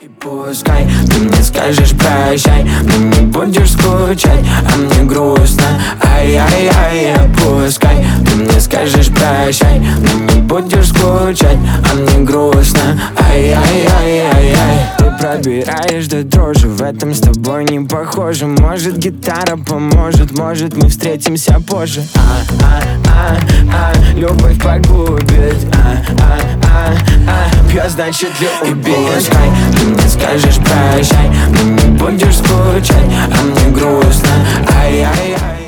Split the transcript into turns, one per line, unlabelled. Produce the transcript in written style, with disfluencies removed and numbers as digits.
Пускай ты мне скажешь прощай, но не будешь скучать, а мне грустно. Ай-яй-яй, пускай ты мне скажешь прощай, но не будешь скучать, а мне грустно. Ай-яй-яй-яй-яй. Ты пробираешь до дрожи, в этом с тобой не похоже. Может, гитара поможет, может, мы встретимся позже. Любовь погубит. Пьет, значит, любит. Пускай ты мне скажешь прощай, но не будешь скучать, а мне грустно. Ай-яй-яй.